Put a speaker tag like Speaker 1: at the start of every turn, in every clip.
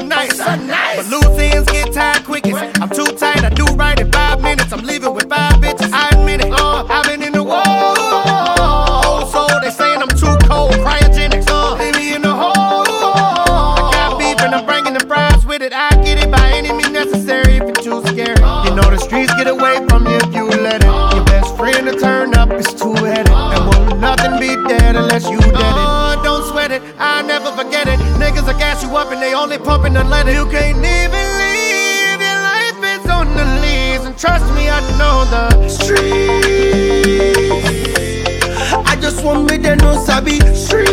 Speaker 1: nice. But loose ends get tired quickest. I'm too tight, I do right in 5 minutes. I'm leaving with 5 bitches, I admit it. I've been in the war. Old soul, they saying I'm too cold. Cryogenics, leave me in the hole. I got beef and I'm bringing the fries with it. I get it by any means necessary if it's too scary. You know the streets get away from you if you let it. Your best friend to turn up is two-headed. And won't nothing be dead unless you dead it. Don't sweat it, I'll never forget it. Niggas will gas you up and they only pumping unleaded. You can't even leave, your life is on the leaves. And trust me, I know the streets.
Speaker 2: I just want me to know sabi street.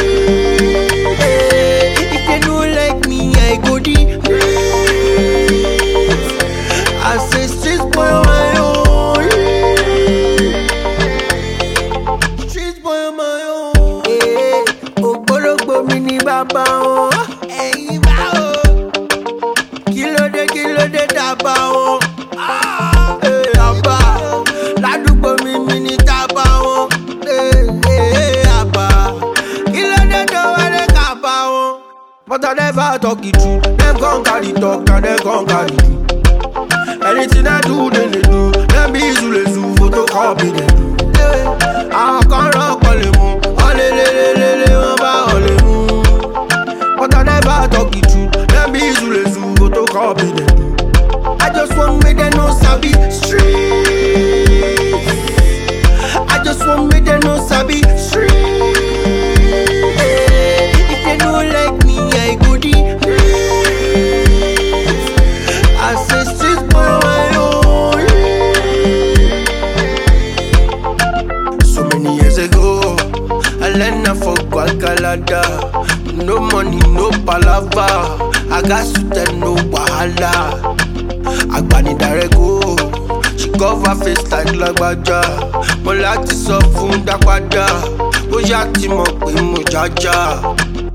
Speaker 2: If they don't like me, I go deep. I say streets boy on my own. Streets boy on my own. Ogbologbo mi ni baba o. Ẹyin bá o. Kí ló dé dàbà o. Àbá. Ládùúgbò mi ni tàbà o. Àbá. Kí ló dé tó wá dé kàbà o. But I never talk it true. Them gon' carry talk and them gon' carry do. Anything I do, then they do. Them be Zulezu, photocopy they do. I can't rock all the moon. But I never talk it true. Them be Zulezu, photocopy they do. I just want me to know sabi street. I just want me to know sabi street. If they don't like me, I go deep. I say streets boy on my own. So many years ago, I learned to fuck Guacalada. No money, no palava. I got suit and no wahala. Agbani darego, she cover face like lagbaja. Mo láti sọ fún dápadà, ó yá tí mo pè mo jájá.